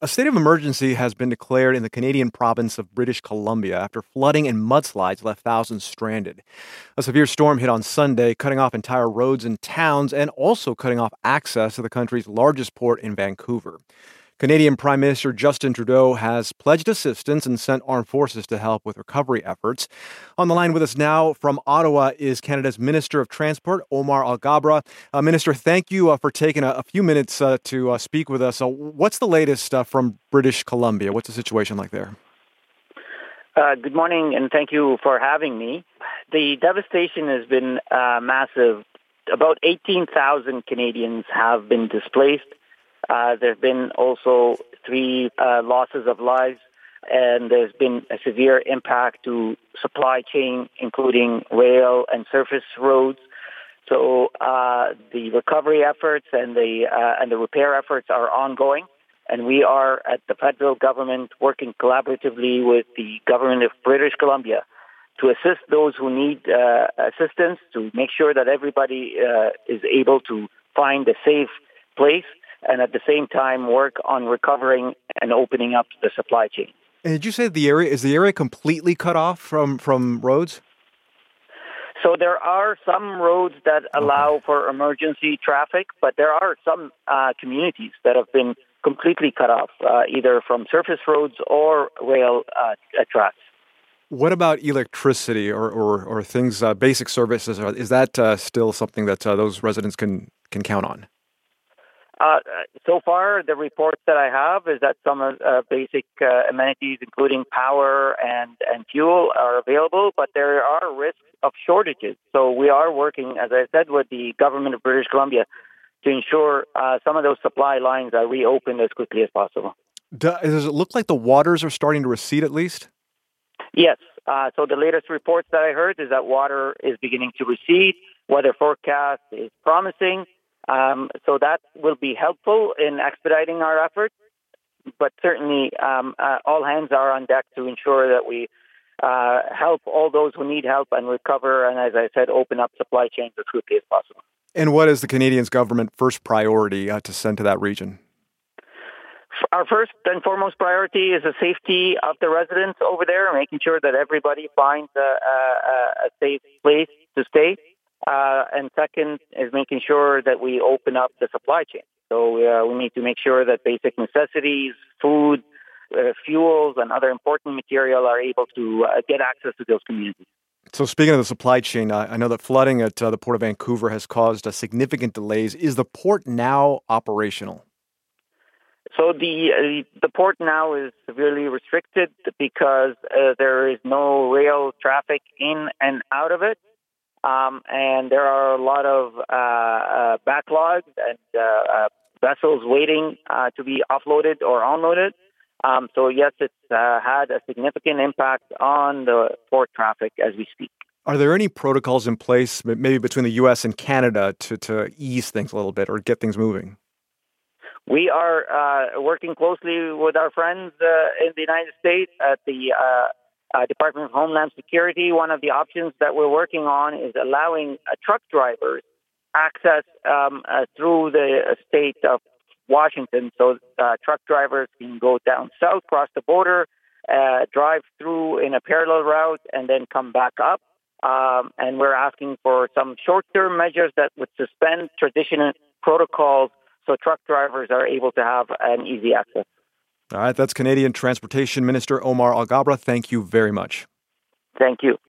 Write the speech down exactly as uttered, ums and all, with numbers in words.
A state of emergency has been declared in the Canadian province of British Columbia after flooding and mudslides left thousands stranded. A severe storm hit on Sunday, cutting off entire roads and towns and also cutting off access to the country's largest port in Vancouver. Canadian Prime Minister Justin Trudeau has pledged assistance and sent armed forces to help with recovery efforts. On the line with us now from Ottawa is Canada's Minister of Transport, Omar Alghabra. Uh, Minister, thank you uh, for taking a, a few minutes uh, to uh, speak with us. Uh, what's the latest uh, from British Columbia? What's the situation like there? Uh, good morning, and thank you for having me. The devastation has been uh, massive. About eighteen thousand Canadians have been displaced. Uh, there have been also three uh, losses of lives, and there's been a severe impact to supply chain, including rail and surface roads. So uh, the recovery efforts and the uh, and the repair efforts are ongoing, and we are at the federal government working collaboratively with the government of British Columbia to assist those who need uh, assistance, to make sure that everybody uh, is able to find a safe place, and at the same time work on recovering and opening up the supply chain. And did you say the area is the area completely cut off from, from roads? So there are some roads that allow okay. for emergency traffic, but there are some uh, communities that have been completely cut off, uh, either from surface roads or rail uh, tracks. What about electricity or, or, or things, uh, basic services? Is that uh, still something that uh, those residents can, can count on? Uh, so far, the reports that I have is that some uh, basic uh, amenities, including power and, and fuel, are available, but there are risks of shortages. So we are working, as I said, with the government of British Columbia to ensure uh, some of those supply lines are reopened as quickly as possible. Does it look like the waters are starting to recede at least? Yes. Uh, so the latest reports that I heard is that water is beginning to recede. Weather forecast is promising. Um, so that will be helpful in expediting our efforts, but certainly um, uh, all hands are on deck to ensure that we uh, help all those who need help and recover, and as I said, open up supply chains as quickly as possible. And what is the Canadian government first priority uh, to send to that region? Our first and foremost priority is the safety of the residents over there, making sure that everybody finds a, a, a safe place to stay. Uh, and second is making sure that we open up the supply chain. So uh, we need to make sure that basic necessities, food, uh, fuels, and other important material are able to uh, get access to those communities. So speaking of the supply chain, uh, I know that flooding at uh, the Port of Vancouver has caused uh, significant delays. Is the port now operational? So the uh, the port now is severely restricted because uh, there is no rail traffic in and out of it. Um, and there are a lot of uh, uh, backlogs and uh, uh, vessels waiting uh, to be offloaded or unloaded. Um, so, yes, it's uh, had a significant impact on the port traffic as we speak. Are there any protocols in place, maybe between the U S and Canada, to, to ease things a little bit or get things moving? We are uh, working closely with our friends uh, in the United States at the uh, Uh, Department of Homeland Security. One of the options that we're working on is allowing uh, truck drivers access um, uh, through the uh, state of Washington. So uh, truck drivers can go down south, cross the border, uh, drive through in a parallel route, and then come back up. Um, and we're asking for some short-term measures that would suspend traditional protocols so truck drivers are able to have an easy access. All right, that's Canadian Transportation Minister Omar Alghabra. Thank you very much. Thank you.